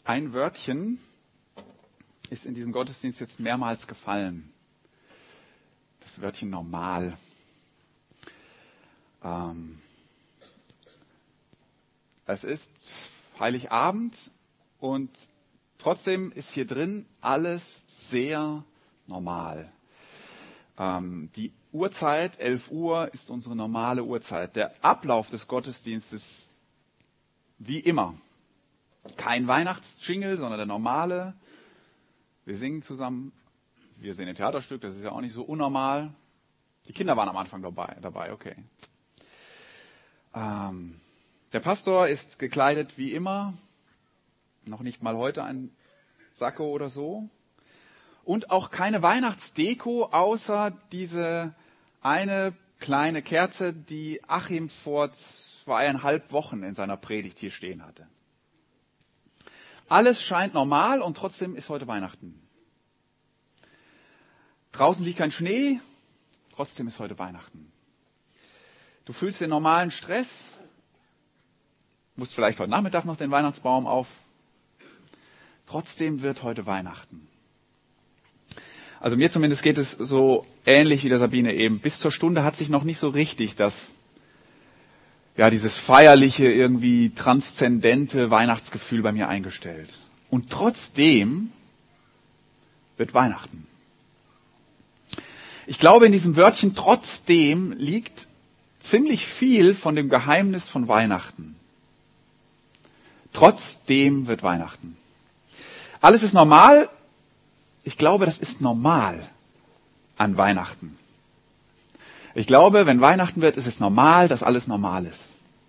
Ein Wörtchen ist in diesem Gottesdienst jetzt mehrmals gefallen. Das Wörtchen normal. Es ist Heiligabend und trotzdem ist hier drin alles sehr normal. Die Uhrzeit, 11 Uhr, ist unsere normale Uhrzeit. Der Ablauf des Gottesdienstes wie immer. Kein Weihnachtsjingle, sondern der normale. Wir singen zusammen. Wir sehen ein Theaterstück, das ist ja auch nicht so unnormal. Die Kinder waren am Anfang dabei, okay. Der Pastor ist gekleidet wie immer. Noch nicht mal heute ein Sakko oder so. Und auch keine Weihnachtsdeko, außer diese eine kleine Kerze, die Achim vor 2,5 Wochen in seiner Predigt hier stehen hatte. Alles scheint normal und trotzdem ist heute Weihnachten. Draußen liegt kein Schnee, trotzdem ist heute Weihnachten. Du fühlst den normalen Stress, musst vielleicht heute Nachmittag noch den Weihnachtsbaum auf. Trotzdem wird heute Weihnachten. Also mir zumindest geht es so ähnlich wie der Sabine eben. Bis zur Stunde hat sich noch nicht so richtig dieses feierliche, irgendwie transzendente Weihnachtsgefühl bei mir eingestellt. Und trotzdem wird Weihnachten. Ich glaube, in diesem Wörtchen trotzdem liegt ziemlich viel von dem Geheimnis von Weihnachten. Trotzdem wird Weihnachten. Alles ist normal. Ich glaube, das ist normal an Weihnachten. Ich glaube, wenn Weihnachten wird, ist es normal, dass alles normal ist.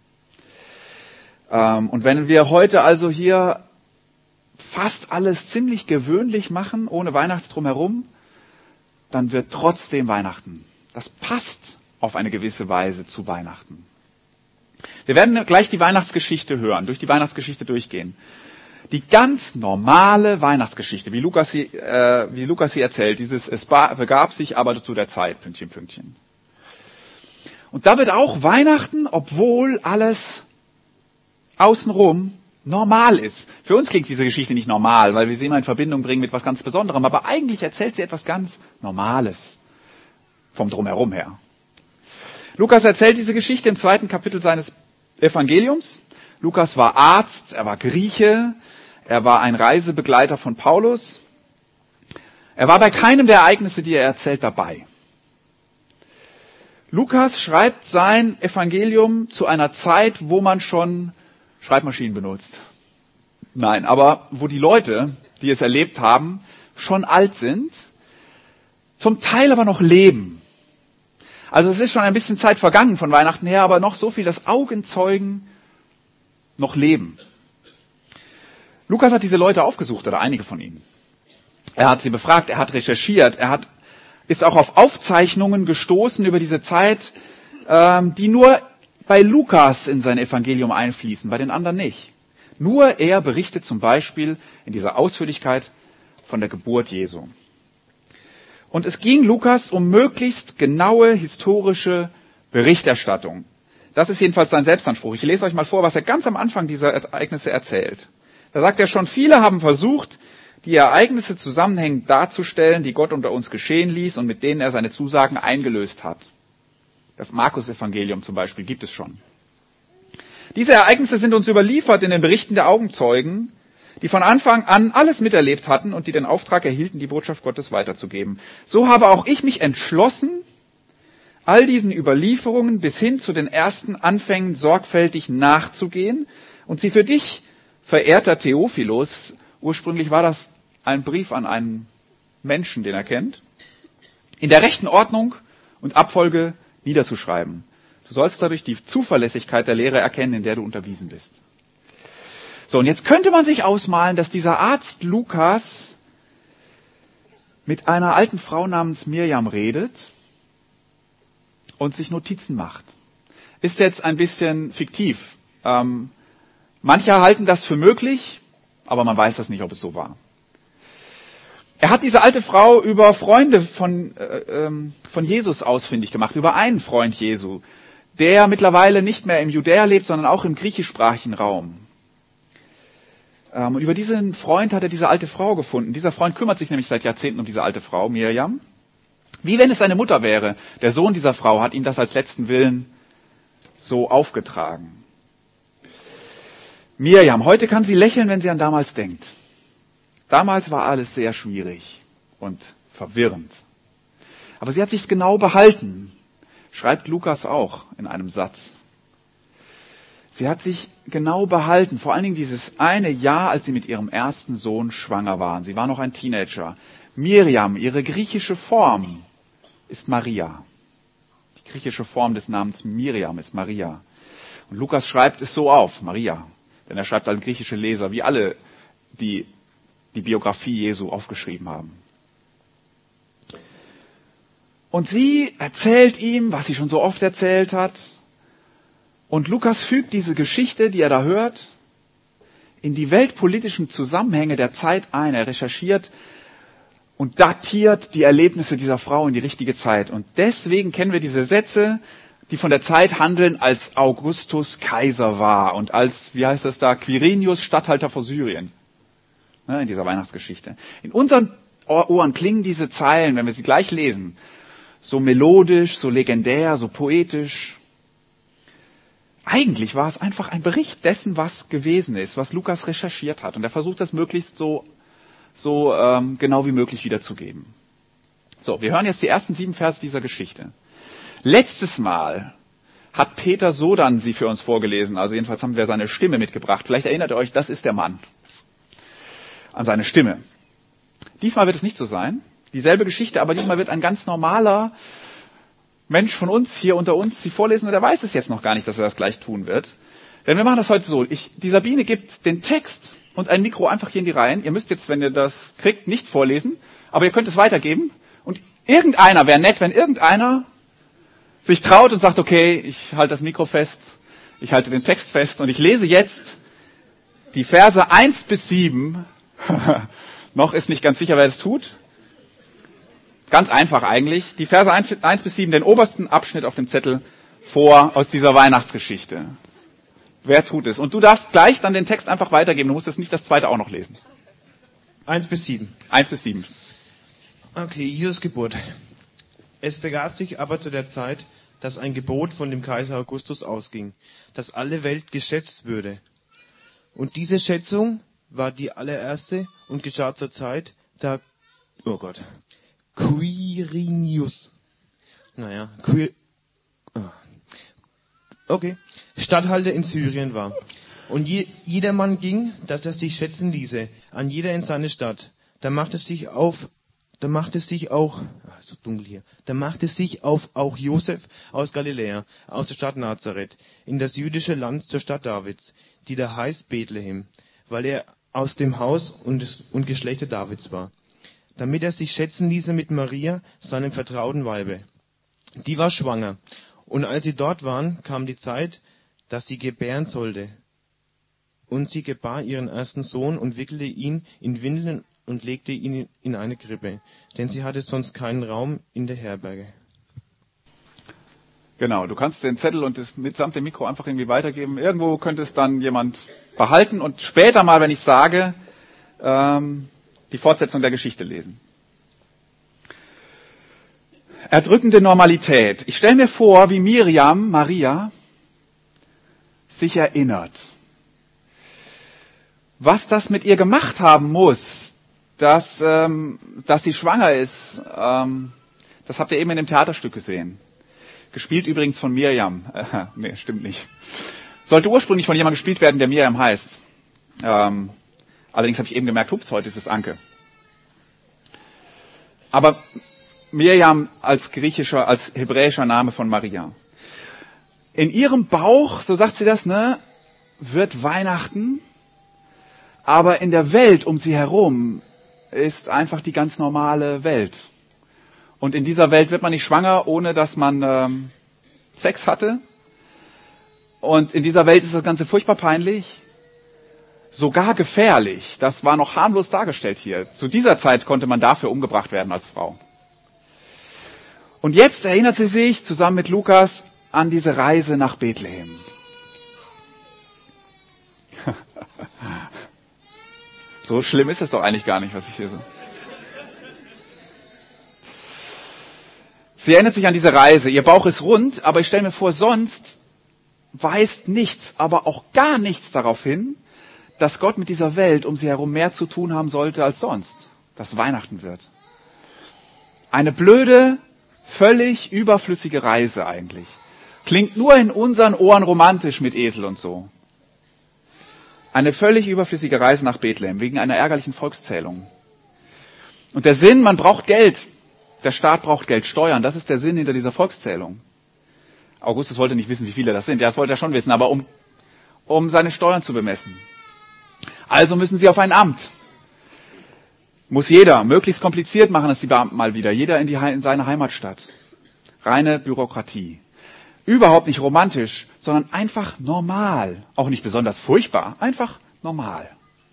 Und wenn wir heute also hier fast alles ziemlich gewöhnlich machen, ohne Weihnachtsdrum herum, dann wird trotzdem Weihnachten. Das passt auf eine gewisse Weise zu Weihnachten. Wir werden gleich die Weihnachtsgeschichte hören, durch die Weihnachtsgeschichte durchgehen. Die ganz normale Weihnachtsgeschichte, wie Lukas sie erzählt, es begab sich aber zu der Zeit, Pünktchen, Pünktchen. Und da wird auch Weihnachten, obwohl alles außenrum normal ist. Für uns klingt diese Geschichte nicht normal, weil wir sie immer in Verbindung bringen mit etwas ganz Besonderem, aber eigentlich erzählt sie etwas ganz Normales vom Drumherum her. Lukas erzählt diese Geschichte im 2. Kapitel seines Evangeliums. Lukas war Arzt, er war Grieche, er war ein Reisebegleiter von Paulus. Er war bei keinem der Ereignisse, die er erzählt, dabei. Lukas schreibt sein Evangelium zu einer Zeit, wo man schon Schreibmaschinen benutzt. Nein, aber wo die Leute, die es erlebt haben, schon alt sind, zum Teil aber noch leben. Also es ist schon ein bisschen Zeit vergangen von Weihnachten her, aber noch so viel, dass Augenzeugen noch leben. Lukas hat diese Leute aufgesucht, oder einige von ihnen. Er hat sie befragt, er hat recherchiert, ist auch auf Aufzeichnungen gestoßen über diese Zeit, die nur bei Lukas in sein Evangelium einfließen, bei den anderen nicht. Nur er berichtet zum Beispiel in dieser Ausführlichkeit von der Geburt Jesu. Und es ging Lukas um möglichst genaue historische Berichterstattung. Das ist jedenfalls sein Selbstanspruch. Ich lese euch mal vor, was er ganz am Anfang dieser Ereignisse erzählt. Da sagt er schon, viele haben versucht, die Ereignisse zusammenhängend darzustellen, die Gott unter uns geschehen ließ und mit denen er seine Zusagen eingelöst hat. Das Markus-Evangelium zum Beispiel gibt es schon. Diese Ereignisse sind uns überliefert in den Berichten der Augenzeugen, die von Anfang an alles miterlebt hatten und die den Auftrag erhielten, die Botschaft Gottes weiterzugeben. So habe auch ich mich entschlossen, all diesen Überlieferungen bis hin zu den ersten Anfängen sorgfältig nachzugehen und sie für dich, verehrter Theophilos, ursprünglich war das ein Brief an einen Menschen, den er kennt, in der rechten Ordnung und Abfolge niederzuschreiben. Du sollst dadurch die Zuverlässigkeit der Lehre erkennen, in der du unterwiesen bist. So, und jetzt könnte man sich ausmalen, dass dieser Arzt Lukas mit einer alten Frau namens Mirjam redet und sich Notizen macht. Ist jetzt ein bisschen fiktiv. Manche halten das für möglich, aber man weiß das nicht, ob es so war. Er hat diese alte Frau über Freunde von Jesus ausfindig gemacht, über einen Freund Jesu, der mittlerweile nicht mehr im Judäa lebt, sondern auch im griechischsprachigen Raum. Und über diesen Freund hat er diese alte Frau gefunden. Dieser Freund kümmert sich nämlich seit Jahrzehnten um diese alte Frau, Mirjam. Wie wenn es seine Mutter wäre. Der Sohn dieser Frau hat ihm das als letzten Willen so aufgetragen. Mirjam, heute kann sie lächeln, wenn sie an damals denkt. Damals war alles sehr schwierig und verwirrend. Aber sie hat sich's genau behalten, schreibt Lukas auch in einem Satz. Sie hat sich genau behalten, vor allen Dingen dieses eine Jahr, als sie mit ihrem ersten Sohn schwanger waren. Sie war noch ein Teenager. Mirjam, ihre griechische Form ist Maria. Die griechische Form des Namens Mirjam ist Maria. Und Lukas schreibt es so auf, Maria. Denn er schreibt als griechische Leser, wie alle, die die Biografie Jesu aufgeschrieben haben. Und sie erzählt ihm, was sie schon so oft erzählt hat. Und Lukas fügt diese Geschichte, die er da hört, in die weltpolitischen Zusammenhänge der Zeit ein. Er recherchiert und datiert die Erlebnisse dieser Frau in die richtige Zeit. Und deswegen kennen wir diese Sätze, die von der Zeit handeln, als Augustus Kaiser war und als, wie heißt das da, Quirinius Statthalter vor Syrien. In dieser Weihnachtsgeschichte. In unseren Ohren klingen diese Zeilen, wenn wir sie gleich lesen, so melodisch, so legendär, so poetisch. Eigentlich war es einfach ein Bericht dessen, was gewesen ist, was Lukas recherchiert hat. Und er versucht das möglichst so genau wie möglich wiederzugeben. So, wir hören jetzt die ersten 7 Verse dieser Geschichte. Letztes Mal hat Peter Sodan sie für uns vorgelesen. Also jedenfalls haben wir seine Stimme mitgebracht. Vielleicht erinnert ihr euch, das ist der Mann. An seine Stimme. Diesmal wird es nicht so sein. Dieselbe Geschichte, aber diesmal wird ein ganz normaler Mensch von uns hier unter uns sie vorlesen und er weiß es jetzt noch gar nicht, dass er das gleich tun wird. Denn wir machen das heute so. Die Sabine gibt den Text und ein Mikro einfach hier in die Reihen. Ihr müsst jetzt, wenn ihr das kriegt, nicht vorlesen, aber ihr könnt es weitergeben. Und irgendeiner, wäre nett, wenn irgendeiner sich traut und sagt, okay, ich halte das Mikro fest, ich halte den Text fest und ich lese jetzt die Verse 1 bis 7. Noch ist nicht ganz sicher, wer das tut. Ganz einfach eigentlich. Die Verse 1 bis 7, den obersten Abschnitt auf dem Zettel vor aus dieser Weihnachtsgeschichte. Wer tut es? Und du darfst gleich dann den Text einfach weitergeben. Du musst jetzt nicht das zweite auch noch lesen. 1 bis 7. 1 bis 7. Okay, Jesus Geburt. Es begab sich aber zu der Zeit, dass ein Gebot von dem Kaiser Augustus ausging, dass alle Welt geschätzt würde. Und diese Schätzung war die allererste und geschah zur Zeit, da, Quirinius, Statthalter in Syrien war. Und jedermann ging, dass er sich schätzen ließe, an jeder in seine Stadt. Da machte sich auch Josef aus Galiläa, aus der Stadt Nazareth, in das jüdische Land zur Stadt Davids, die da heißt Bethlehem, weil er aus dem Haus und Geschlechter Davids war, damit er sich schätzen ließe mit Maria, seinem vertrauten Weibe. Die war schwanger, und als sie dort waren, kam die Zeit, dass sie gebären sollte. Und sie gebar ihren ersten Sohn und wickelte ihn in Windeln und legte ihn in eine Krippe, denn sie hatte sonst keinen Raum in der Herberge. Genau, du kannst den Zettel und das mitsamt dem Mikro einfach irgendwie weitergeben. Irgendwo könnte es dann jemand behalten und später mal, wenn ich sage, die Fortsetzung der Geschichte lesen. Erdrückende Normalität. Ich stelle mir vor, wie Mirjam, Maria, sich erinnert. Was das mit ihr gemacht haben muss, dass sie schwanger ist, das habt ihr eben in dem Theaterstück gesehen. Gespielt übrigens von Mirjam. Nee, stimmt nicht. Sollte ursprünglich von jemandem gespielt werden, der Mirjam heißt. Allerdings habe ich eben gemerkt, heute ist es Anke. Aber Mirjam als hebräischer Name von Maria. In ihrem Bauch, so sagt sie das, wird Weihnachten, aber in der Welt um sie herum ist einfach die ganz normale Welt. Und in dieser Welt wird man nicht schwanger, ohne dass man Sex hatte. Und in dieser Welt ist das Ganze furchtbar peinlich, sogar gefährlich. Das war noch harmlos dargestellt hier. Zu dieser Zeit konnte man dafür umgebracht werden als Frau. Und jetzt erinnert sie sich zusammen mit Lukas an diese Reise nach Bethlehem. So schlimm ist es doch eigentlich gar nicht, was ich hier so... Sie erinnert sich an diese Reise. Ihr Bauch ist rund, aber ich stelle mir vor, sonst weist nichts, aber auch gar nichts darauf hin, dass Gott mit dieser Welt um sie herum mehr zu tun haben sollte als sonst, dass Weihnachten wird. Eine blöde, völlig überflüssige Reise eigentlich. Klingt nur in unseren Ohren romantisch mit Esel und so. Eine völlig überflüssige Reise nach Bethlehem wegen einer ärgerlichen Volkszählung. Und der Sinn, man braucht Geld. Der Staat braucht Geld, Steuern. Das ist der Sinn hinter dieser Volkszählung. Augustus wollte nicht wissen, wie viele das sind. Ja, das wollte er schon wissen, aber um seine Steuern zu bemessen. Also müssen sie auf ein Amt. Muss jeder. Möglichst kompliziert machen es die Beamten mal wieder. Jeder in seine Heimatstadt. Reine Bürokratie. Überhaupt nicht romantisch, sondern einfach normal. Auch nicht besonders furchtbar. Einfach normal.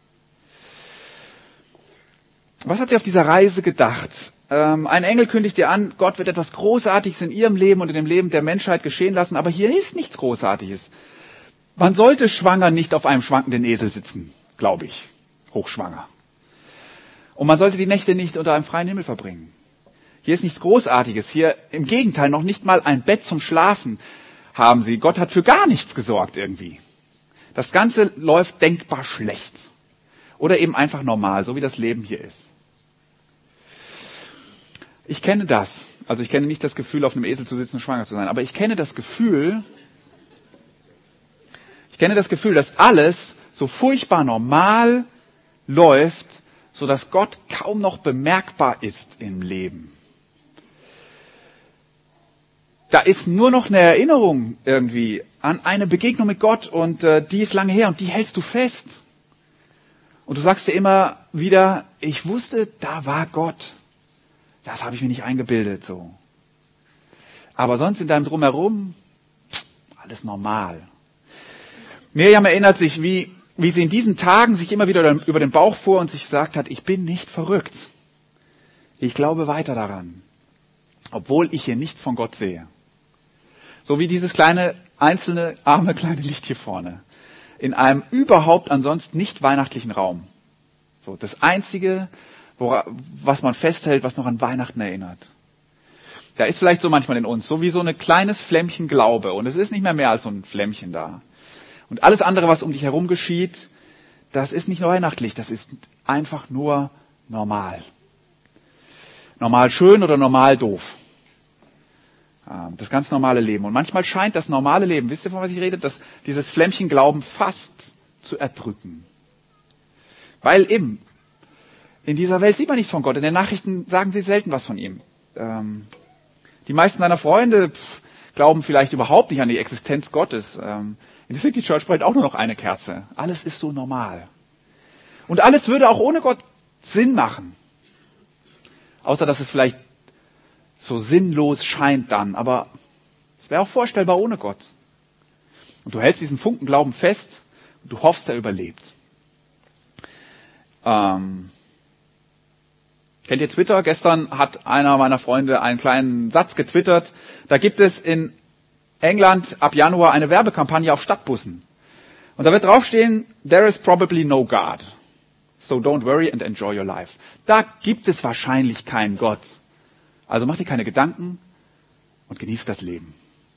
Was hat sie auf dieser Reise gedacht? Ein Engel kündigt ihr an, Gott wird etwas Großartiges in ihrem Leben und in dem Leben der Menschheit geschehen lassen, aber hier ist nichts Großartiges. Man sollte schwanger nicht auf einem schwankenden Esel sitzen, glaube ich, hochschwanger. Und man sollte die Nächte nicht unter einem freien Himmel verbringen. Hier ist nichts Großartiges, hier im Gegenteil noch nicht mal ein Bett zum Schlafen haben sie. Gott hat für gar nichts gesorgt irgendwie. Das Ganze läuft denkbar schlecht. Oder eben einfach normal, so wie das Leben hier ist. Ich kenne das. Also ich kenne nicht das Gefühl, auf einem Esel zu sitzen und schwanger zu sein. Aber ich kenne das Gefühl, dass alles so furchtbar normal läuft, sodass Gott kaum noch bemerkbar ist im Leben. Da ist nur noch eine Erinnerung irgendwie an eine Begegnung mit Gott und die ist lange her und die hältst du fest. Und du sagst dir immer wieder, ich wusste, da war Gott. Das habe ich mir nicht eingebildet so. Aber sonst in deinem Drumherum, alles normal. Miriam erinnert sich, wie sie in diesen Tagen sich immer wieder über den Bauch fuhr und sich gesagt hat, ich bin nicht verrückt. Ich glaube weiter daran. Obwohl ich hier nichts von Gott sehe. So wie dieses kleine, einzelne, arme, kleine Licht hier vorne. In einem überhaupt ansonsten nicht weihnachtlichen Raum. So, das Einzige, was man festhält, was noch an Weihnachten erinnert. Da ist vielleicht so manchmal in uns, so wie so ein kleines Flämmchen Glaube. Und es ist nicht mehr als so ein Flämmchen da. Und alles andere, was um dich herum geschieht, das ist nicht nur weihnachtlich, das ist einfach nur normal. Normal schön oder normal doof. Das ganz normale Leben. Und manchmal scheint das normale Leben, wisst ihr, von was ich rede, dieses Flämmchen Glauben fast zu erdrücken. Weil eben, in dieser Welt sieht man nichts von Gott. In den Nachrichten sagen sie selten was von ihm. Die meisten deiner Freunde glauben vielleicht überhaupt nicht an die Existenz Gottes. In der City Church brennt auch nur noch eine Kerze. Alles ist so normal. Und alles würde auch ohne Gott Sinn machen. Außer, dass es vielleicht so sinnlos scheint dann. Aber es wäre auch vorstellbar ohne Gott. Und du hältst diesen Funken Glauben fest und du hoffst, er überlebt. Kennt ihr Twitter? Gestern hat einer meiner Freunde einen kleinen Satz getwittert. Da gibt es in England ab Januar eine Werbekampagne auf Stadtbussen. Und da wird draufstehen, there is probably no God. So don't worry and enjoy your life. Da gibt es wahrscheinlich keinen Gott. Also mach dir keine Gedanken und genieß das Leben.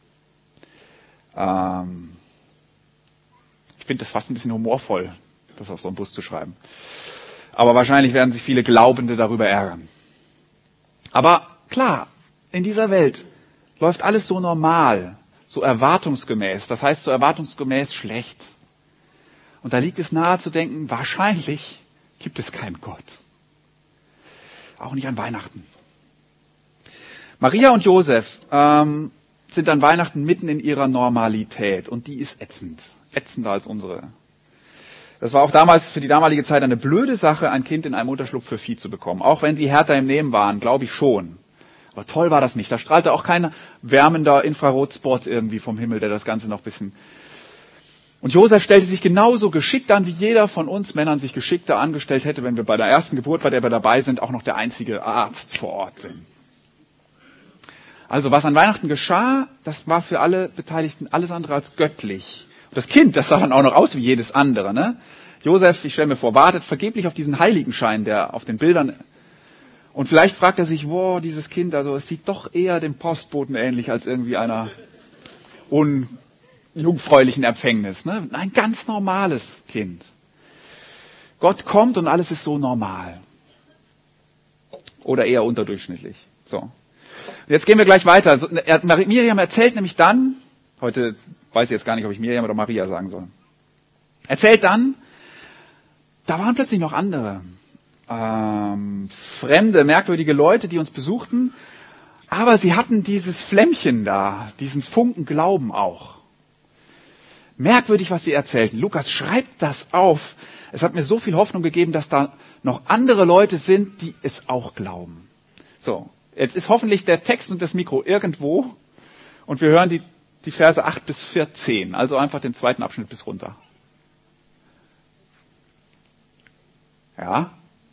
Ich finde das fast ein bisschen humorvoll, das auf so einen Bus zu schreiben. Aber wahrscheinlich werden sich viele Glaubende darüber ärgern. Aber klar, in dieser Welt läuft alles so normal, so erwartungsgemäß. Das heißt, so erwartungsgemäß schlecht. Und da liegt es nahe zu denken, wahrscheinlich gibt es keinen Gott. Auch nicht an Weihnachten. Maria und Josef sind an Weihnachten mitten in ihrer Normalität. Und die ist ätzend. Ätzender als unsere. Das war auch damals für die damalige Zeit eine blöde Sache, ein Kind in einem Unterschlupf für Vieh zu bekommen. Auch wenn die härter im Nehmen waren, glaube ich schon. Aber toll war das nicht. Da strahlte auch kein wärmender Infrarotspot irgendwie vom Himmel, der das Ganze noch ein bisschen... Und Josef stellte sich genauso geschickt an, wie jeder von uns Männern sich geschickter angestellt hätte, wenn wir bei der ersten Geburt, bei der wir dabei sind, auch noch der einzige Arzt vor Ort sind. Also was an Weihnachten geschah, das war für alle Beteiligten alles andere als göttlich. Und das Kind, das sah dann auch noch aus wie jedes andere, ne? Josef, ich stelle mir vor, wartet vergeblich auf diesen Heiligenschein, der auf den Bildern. Und vielleicht fragt er sich, wow, dieses Kind, also es sieht doch eher dem Postboten ähnlich als irgendwie einer unjungfräulichen Empfängnis. Ne? Ein ganz normales Kind. Gott kommt und alles ist so normal. Oder eher unterdurchschnittlich. So. Jetzt gehen wir gleich weiter. Miriam erzählt nämlich dann, heute weiß ich jetzt gar nicht, ob ich Miriam oder Maria sagen soll, erzählt dann, da waren plötzlich noch andere, fremde, merkwürdige Leute, die uns besuchten, aber sie hatten dieses Flämmchen da, diesen Funken Glauben auch. Merkwürdig, was sie erzählten. Lukas schreibt das auf. Es hat mir so viel Hoffnung gegeben, dass da noch andere Leute sind, die es auch glauben. So, jetzt ist hoffentlich der Text und das Mikro irgendwo und wir hören die Verse 8 bis 14, also einfach den zweiten Abschnitt bis runter. Ja?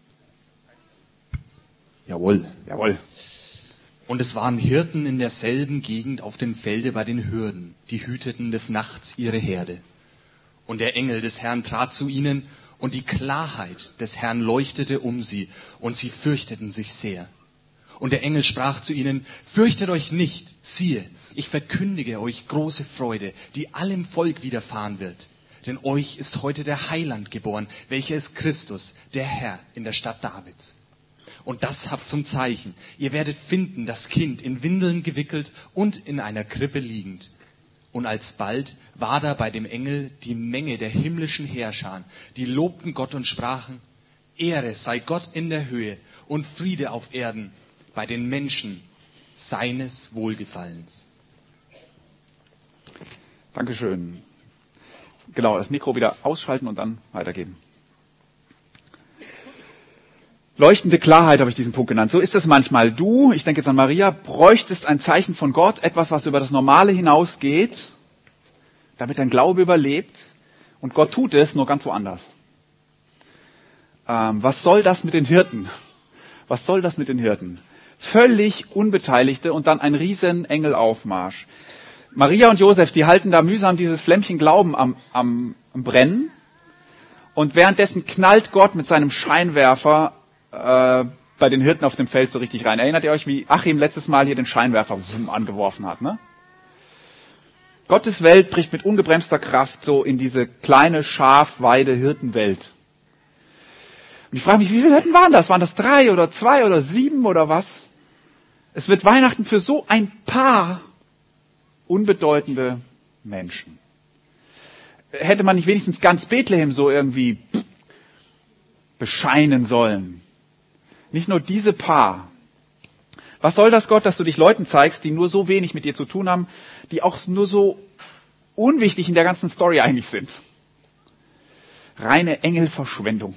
Jawohl. Jawohl. Und es waren Hirten in derselben Gegend auf dem Felde bei den Hürden, die hüteten des Nachts ihre Herde. Und der Engel des Herrn trat zu ihnen, und die Klarheit des Herrn leuchtete um sie, und sie fürchteten sich sehr. Und der Engel sprach zu ihnen, fürchtet euch nicht, siehe, ich verkündige euch große Freude, die allem Volk widerfahren wird. Denn euch ist heute der Heiland geboren, welcher ist Christus, der Herr in der Stadt Davids. Und das habt zum Zeichen. Ihr werdet finden, das Kind in Windeln gewickelt und in einer Krippe liegend. Und alsbald war da bei dem Engel die Menge der himmlischen Heerscharen, die lobten Gott und sprachen, Ehre sei Gott in der Höhe und Friede auf Erden bei den Menschen seines Wohlgefallens. Dankeschön. Genau, das Mikro wieder ausschalten und dann weitergeben. Leuchtende Klarheit habe ich diesen Punkt genannt. So ist es manchmal. Du, ich denke jetzt an Maria, bräuchtest ein Zeichen von Gott, etwas, was über das Normale hinausgeht, damit dein Glaube überlebt. Und Gott tut es, nur ganz woanders. Was soll das mit den Hirten? Was soll das mit den Hirten? Völlig Unbeteiligte und dann ein riesen Engelaufmarsch. Maria und Josef, die halten da mühsam dieses Flämmchen Glauben am Brennen. Und währenddessen knallt Gott mit seinem Scheinwerfer bei den Hirten auf dem Feld so richtig rein. Erinnert ihr euch, wie Achim letztes Mal hier den Scheinwerfer angeworfen hat, ne? Gottes Welt bricht mit ungebremster Kraft so in diese kleine Schafweide-Hirtenwelt. Und ich frage mich, wie viele Hirten waren das? Waren das 3 oder 2 oder 7 oder was? Es wird Weihnachten für so ein paar unbedeutende Menschen. Hätte man nicht wenigstens ganz Bethlehem so irgendwie bescheinen sollen? Nicht nur diese paar. Was soll das, Gott, dass du dich Leuten zeigst, die nur so wenig mit dir zu tun haben, die auch nur so unwichtig in der ganzen Story eigentlich sind? Reine Engelverschwendung.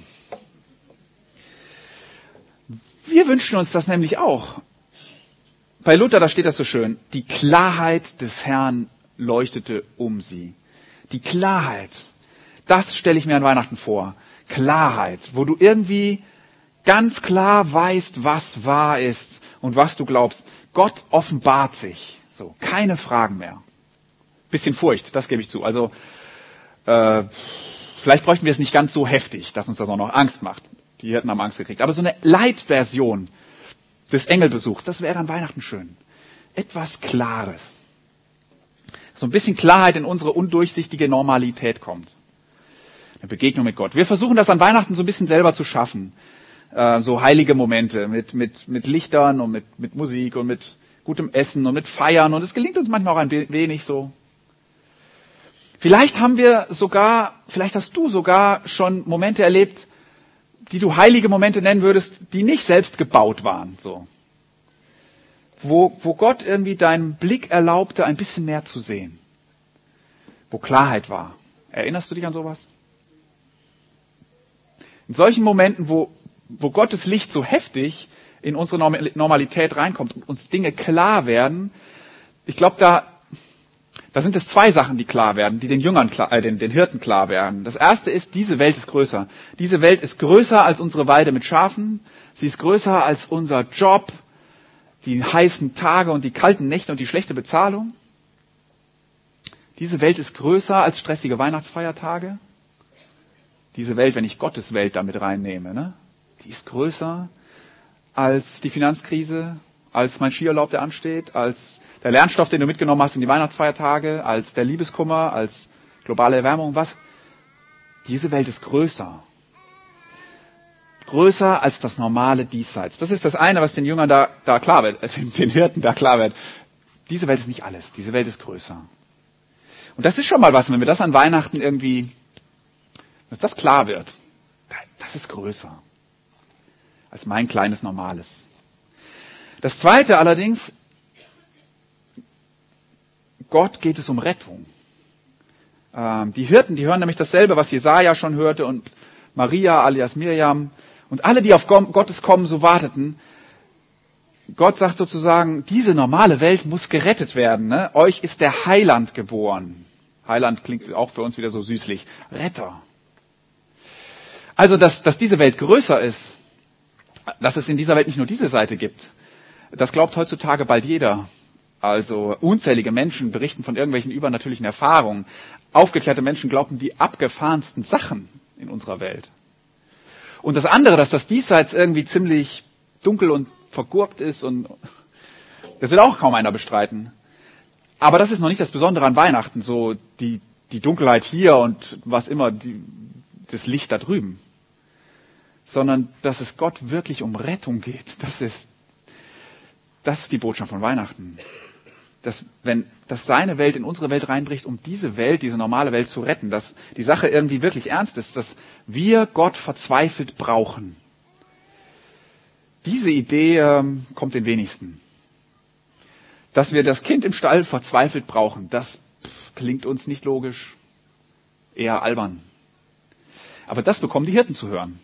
Wir wünschen uns das nämlich auch. Bei Luther, da steht das so schön, die Klarheit des Herrn leuchtete um sie. Die Klarheit, das stelle ich mir an Weihnachten vor. Klarheit, wo du irgendwie ganz klar weißt, was wahr ist und was du glaubst. Gott offenbart sich. So, keine Fragen mehr. Bisschen Furcht, das gebe ich zu. Also vielleicht bräuchten wir es nicht ganz so heftig, dass uns das auch noch Angst macht. Die Hirten haben Angst gekriegt. Aber so eine Light-Version des Engelbesuchs, das wäre an Weihnachten schön. Etwas Klares. So ein bisschen Klarheit in unsere undurchsichtige Normalität kommt. Eine Begegnung mit Gott. Wir versuchen das an Weihnachten so ein bisschen selber zu schaffen. So heilige Momente mit Lichtern und mit Musik und mit gutem Essen und mit Feiern. Und es gelingt uns manchmal auch ein wenig so. Vielleicht hast du sogar schon Momente erlebt, die du heilige Momente nennen würdest, die nicht selbst gebaut waren. So. Wo Gott irgendwie deinem Blick erlaubte, ein bisschen mehr zu sehen. Wo Klarheit war. Erinnerst du dich an sowas? In solchen Momenten, wo Gottes Licht so heftig in unsere Normalität reinkommt und uns Dinge klar werden, ich glaube, da sind es 2 Sachen, die klar werden, die den Hirten klar werden. Das erste ist, diese Welt ist größer. Diese Welt ist größer als unsere Weide mit Schafen. Sie ist größer als unser Job, die heißen Tage und die kalten Nächte und die schlechte Bezahlung. Diese Welt ist größer als stressige Weihnachtsfeiertage. Diese Welt, wenn ich Gottes Welt damit reinnehme, ne? Die ist größer als die Finanzkrise, als mein Skiurlaub, der ansteht, als der Lernstoff, den du mitgenommen hast in die Weihnachtsfeiertage, als der Liebeskummer, als globale Erwärmung, was? Diese Welt ist größer. Größer als das normale Diesseits. Das ist das eine, was den Jüngern da klar wird, den Hirten da klar wird. Diese Welt ist nicht alles, diese Welt ist größer. Und das ist schon mal was, wenn wir das an Weihnachten irgendwie, dass das klar wird. Das ist größer als mein kleines Normales. Das zweite allerdings, Gott geht es um Rettung. Die Hirten, die hören nämlich dasselbe, was Jesaja schon hörte und Maria alias Miriam und alle, die auf Gottes Kommen so warteten. Gott sagt sozusagen, diese normale Welt muss gerettet werden. Ne? Euch ist der Heiland geboren. Heiland klingt auch für uns wieder so süßlich. Retter. Also, dass diese Welt größer ist, dass es in dieser Welt nicht nur diese Seite gibt, das glaubt heutzutage bald jeder. Also unzählige Menschen berichten von irgendwelchen übernatürlichen Erfahrungen. Aufgeklärte Menschen glauben die abgefahrensten Sachen in unserer Welt. Und das andere, dass das Diesseits irgendwie ziemlich dunkel und vergurkt ist, und das will auch kaum einer bestreiten. Aber das ist noch nicht das Besondere an Weihnachten, so die Dunkelheit hier und was immer, das Licht da drüben. Sondern, dass es Gott wirklich um Rettung geht. Das ist die Botschaft von Weihnachten. Dass seine Welt in unsere Welt reinbricht, um diese Welt, diese normale Welt zu retten. Dass die Sache irgendwie wirklich ernst ist, dass wir Gott verzweifelt brauchen. Diese Idee kommt den wenigsten. Dass wir das Kind im Stall verzweifelt brauchen, das klingt uns nicht logisch, eher albern. Aber das bekommen die Hirten zu hören.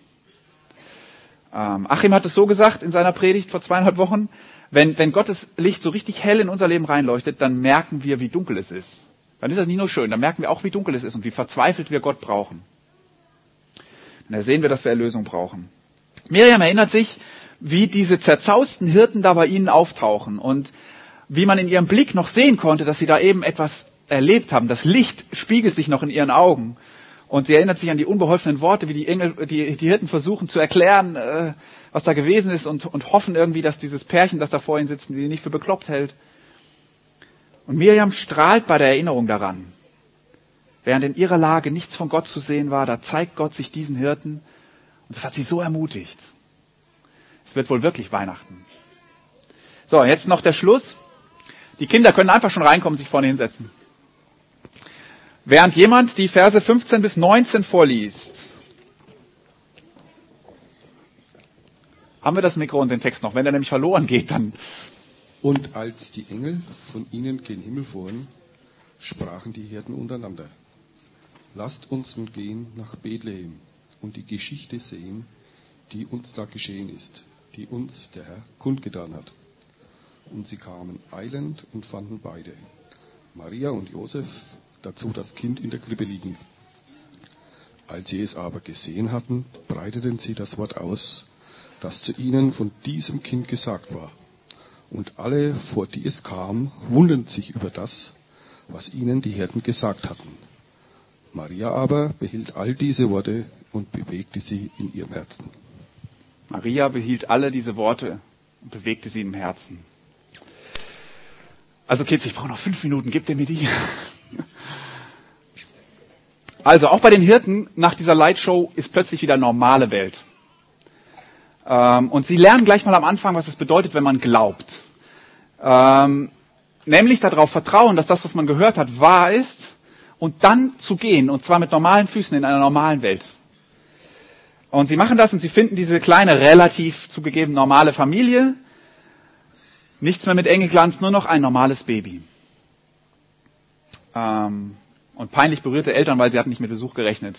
Achim hat es so gesagt in seiner Predigt vor 2,5 Wochen, wenn Gottes Licht so richtig hell in unser Leben reinleuchtet, dann merken wir, wie dunkel es ist. Dann ist das nicht nur schön, dann merken wir auch, wie dunkel es ist und wie verzweifelt wir Gott brauchen. Und da sehen wir, dass wir Erlösung brauchen. Miriam erinnert sich, wie diese zerzausten Hirten da bei ihnen auftauchen und wie man in ihrem Blick noch sehen konnte, dass sie da eben etwas erlebt haben. Das Licht spiegelt sich noch in ihren Augen. Und sie erinnert sich an die unbeholfenen Worte, wie die Hirten versuchen zu erklären, was da gewesen ist und hoffen irgendwie, dass dieses Pärchen, das da vor ihnen sitzt, sie nicht für bekloppt hält. Und Miriam strahlt bei der Erinnerung daran. Während in ihrer Lage nichts von Gott zu sehen war, da zeigt Gott sich diesen Hirten. Und das hat sie so ermutigt. Es wird wohl wirklich Weihnachten. So, jetzt noch der Schluss. Die Kinder können einfach schon reinkommen und sich vorne hinsetzen. Während jemand die Verse 15 bis 19 vorliest, haben wir das Mikro und den Text noch. Wenn der nämlich verloren geht, dann... Und als die Engel von ihnen gen Himmel fuhren, sprachen die Hirten untereinander: Lasst uns nun gehen nach Bethlehem und die Geschichte sehen, die uns da geschehen ist, die uns der Herr kundgetan hat. Und sie kamen eilend und fanden beide, Maria und Josef, dazu das Kind in der Krippe liegen. Als sie es aber gesehen hatten, breiteten sie das Wort aus, das zu ihnen von diesem Kind gesagt war. Und alle, vor die es kam, wunderten sich über das, was ihnen die Hirten gesagt hatten. Maria aber behielt all diese Worte und bewegte sie in ihrem Herzen. Maria behielt alle diese Worte und bewegte sie im Herzen. Also Kids, ich brauche noch 5 Minuten, gebt ihr mir die? Also auch bei den Hirten nach dieser Lightshow ist plötzlich wieder normale Welt. Und sie lernen gleich mal am Anfang, was es bedeutet, wenn man glaubt. Nämlich darauf vertrauen, dass das, was man gehört hat, wahr ist und dann zu gehen, und zwar mit normalen Füßen in einer normalen Welt. Und sie machen das und sie finden diese kleine, relativ zugegeben normale Familie. Nichts mehr mit Engelglanz, nur noch ein normales Baby. Und peinlich berührte Eltern, weil sie hatten nicht mit Besuch gerechnet.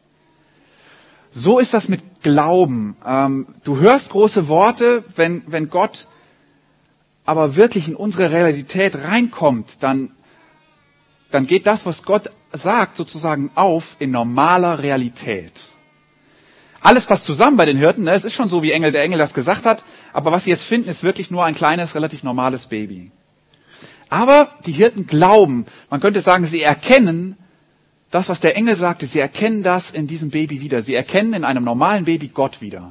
So ist das mit Glauben. Du hörst große Worte, wenn Gott aber wirklich in unsere Realität reinkommt, dann geht das, was Gott sagt, sozusagen auf in normaler Realität. Alles passt zusammen bei den Hirten, ne? Es ist schon so, wie der Engel das gesagt hat, aber was sie jetzt finden, ist wirklich nur ein kleines, relativ normales Baby. Aber die Hirten glauben, man könnte sagen, sie erkennen, das, was der Engel sagte, sie erkennen das in diesem Baby wieder. Sie erkennen in einem normalen Baby Gott wieder.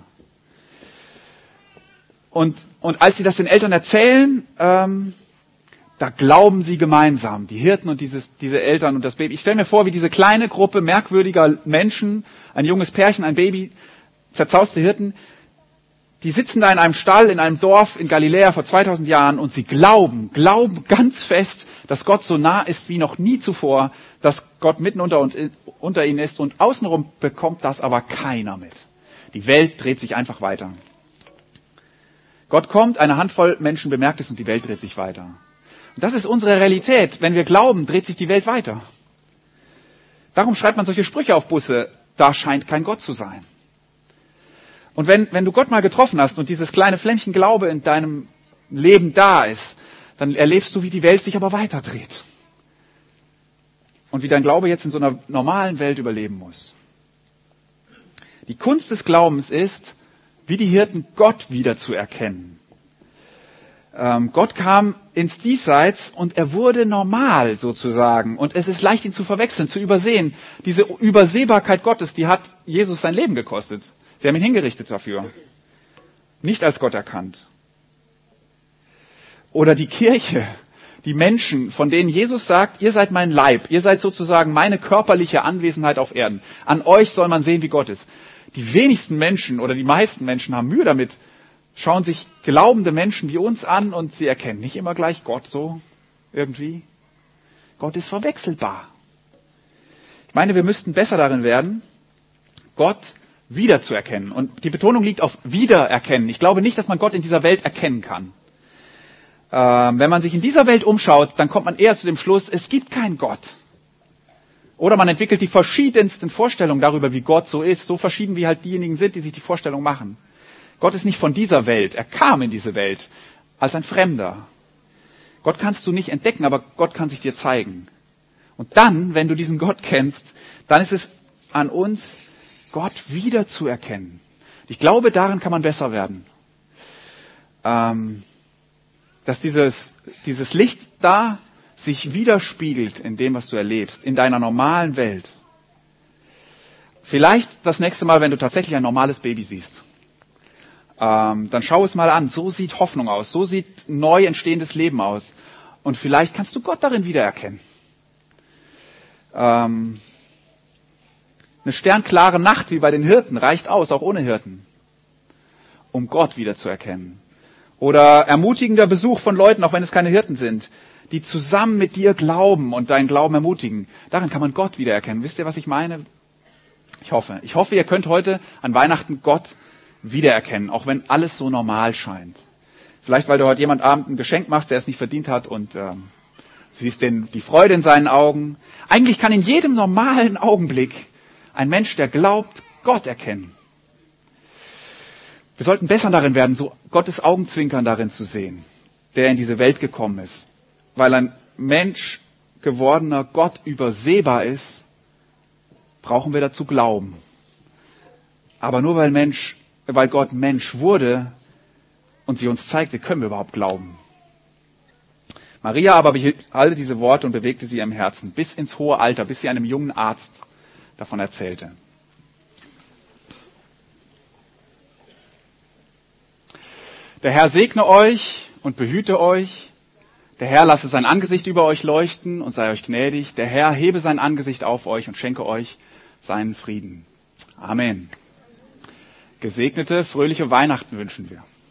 Und als sie das den Eltern erzählen, da glauben sie gemeinsam, die Hirten und diese Eltern und das Baby. Ich stelle mir vor, wie diese kleine Gruppe merkwürdiger Menschen, ein junges Pärchen, ein Baby, zerzauste Hirten, die sitzen da in einem Stall, in einem Dorf in Galiläa vor 2000 Jahren und sie glauben ganz fest, dass Gott so nah ist wie noch nie zuvor, dass Gott mitten unter ihnen ist und außenrum bekommt das aber keiner mit. Die Welt dreht sich einfach weiter. Gott kommt, eine Handvoll Menschen bemerkt es und die Welt dreht sich weiter. Und das ist unsere Realität. Wenn wir glauben, dreht sich die Welt weiter. Darum schreibt man solche Sprüche auf Busse, da scheint kein Gott zu sein. Und wenn du Gott mal getroffen hast und dieses kleine Flämmchen Glaube in deinem Leben da ist, dann erlebst du, wie die Welt sich aber weiterdreht. Und wie dein Glaube jetzt in so einer normalen Welt überleben muss. Die Kunst des Glaubens ist, wie die Hirten Gott wieder zu erkennen. Gott kam ins Diesseits und er wurde normal sozusagen. Und es ist leicht, ihn zu verwechseln, zu übersehen. Diese Übersehbarkeit Gottes, die hat Jesus sein Leben gekostet. Sie haben ihn hingerichtet dafür. Nicht als Gott erkannt. Oder die Kirche, die Menschen, von denen Jesus sagt, ihr seid mein Leib, ihr seid sozusagen meine körperliche Anwesenheit auf Erden. An euch soll man sehen, wie Gott ist. Die wenigsten Menschen oder die meisten Menschen haben Mühe damit, schauen sich glaubende Menschen wie uns an und sie erkennen nicht immer gleich Gott so irgendwie. Gott ist verwechselbar. Ich meine, wir müssten besser darin werden, Gott wiederzuerkennen. Und die Betonung liegt auf Wiedererkennen. Ich glaube nicht, dass man Gott in dieser Welt erkennen kann. Wenn man sich in dieser Welt umschaut, dann kommt man eher zu dem Schluss, es gibt keinen Gott. Oder man entwickelt die verschiedensten Vorstellungen darüber, wie Gott so ist, so verschieden wie halt diejenigen sind, die sich die Vorstellung machen. Gott ist nicht von dieser Welt, er kam in diese Welt als ein Fremder. Gott kannst du nicht entdecken, aber Gott kann sich dir zeigen. Und dann, wenn du diesen Gott kennst, dann ist es an uns, Gott wiederzuerkennen. Ich glaube, darin kann man besser werden. Dass dieses Licht da sich widerspiegelt in dem, was du erlebst, in deiner normalen Welt. Vielleicht das nächste Mal, wenn du tatsächlich ein normales Baby siehst. Dann schau es mal an. So sieht Hoffnung aus. So sieht neu entstehendes Leben aus. Und vielleicht kannst du Gott darin wiedererkennen. Eine sternklare Nacht wie bei den Hirten reicht aus, auch ohne Hirten, um Gott wiederzuerkennen. Oder ermutigender Besuch von Leuten, auch wenn es keine Hirten sind, die zusammen mit dir glauben und deinen Glauben ermutigen. Darin kann man Gott wiedererkennen. Wisst ihr, was ich meine? Ich hoffe, ihr könnt heute an Weihnachten Gott wiedererkennen, auch wenn alles so normal scheint. Vielleicht, weil du heute jemand Abend ein Geschenk machst, der es nicht verdient hat und siehst die Freude in seinen Augen. Eigentlich kann in jedem normalen Augenblick ein Mensch, der glaubt, Gott erkennen. Wir sollten besser darin werden, so Gottes Augenzwinkern darin zu sehen, der in diese Welt gekommen ist. Weil ein Mensch gewordener Gott übersehbar ist, brauchen wir dazu glauben. Aber nur weil Gott Mensch wurde und sie uns zeigte, können wir überhaupt glauben. Maria aber behielt alle diese Worte und bewegte sie im Herzen, bis ins hohe Alter, bis sie einem jungen Arzt davon erzählte. Der Herr segne euch und behüte euch. Der Herr lasse sein Angesicht über euch leuchten und sei euch gnädig. Der Herr hebe sein Angesicht auf euch und schenke euch seinen Frieden. Amen. Gesegnete, fröhliche Weihnachten wünschen wir.